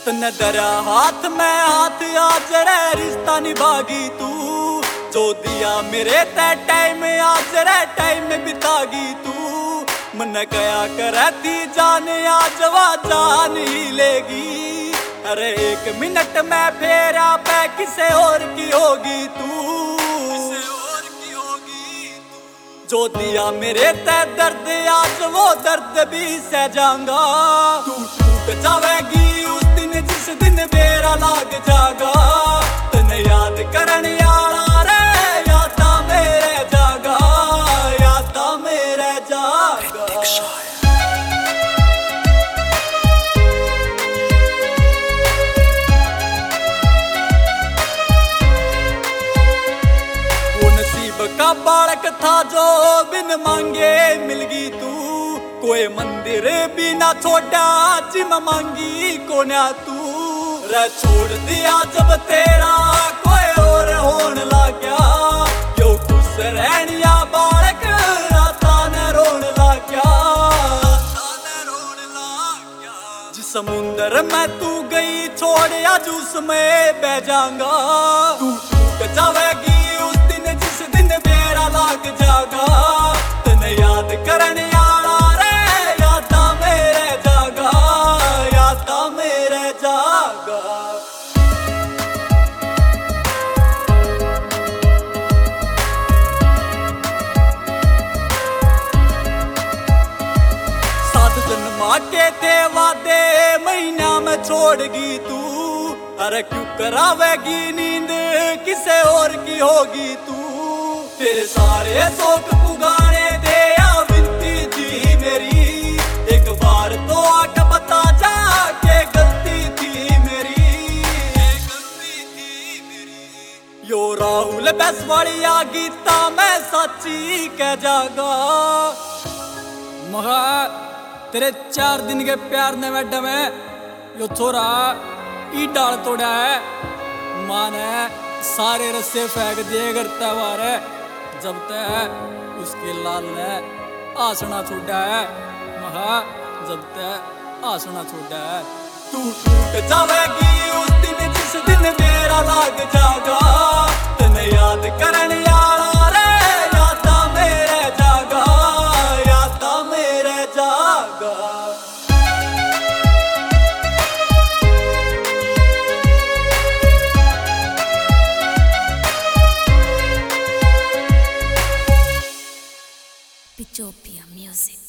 तने दरा हाथ में हाथ आज रे रिश्ता निभागी तू, जो दिया मेरे ते टाइम आज रे टाइम बितागी तू। मन कया करती जान आज वा जान ही लेगी, अरे 1 मिनट में फेरा पे किसे और की होगी तू, किसे और की होगी तू। जो दिया मेरे ते दर्द आज वो दर्द भी सह जाऊंगा, तू टूट जावेगी उस दिन जिस दिन मेरा लाग जागा। तने याद करन यारा रे यादा मेरे जागा, यादा मेरे जागा। वो नसीब का बालक था जो बिन मांगे मिल गई तू, कोई मंदिर भी ना छोड़ा जिम मांगी कोन्या तू। रे छोड़ दिया जब तेरा कोई और होने लग गया, क्यों खुश रहनिया बालक राता ने रोने लग गया, राता ने रोने लग गया। जिस समुंदर में तू गई छोड़ आज उसमें बह जाऊंगा, तू टूट जावेगी उस दिन जिस दिन मेरा लाग जागा। तने याद करने यारा रे यादा मेरे जागा, यादा मेरे जागा। के थे वादे महीना में छोड़गी तू, अरे क्यों करावेगी नींद किसे और की होगी तू। तेरे सारे शौक पुगाने दे या विनती थी मेरी, एक बार तो आके बता जा के गलती थी मेरी, गलती थी मेरी। यो राहुल बैसवाड़िया गीता मैं सच्ची कह जागा। महा तेरे 4 दिन के प्यार ने मैडम है यो छोरा ई डाल तोड़ा है, माने सारे रस्से फेंक दिए करता वारे, जब तक उसके लाल ने आसना छोड़ा है। महा जब तक आसना छोड़ा है, तू टूट जावेगी उस दिन जिस दिन मेरा लाग जागा। तने याद करन यारा रे यादा मेरे जागा, यादा मेरे जागा। Pitopia Music.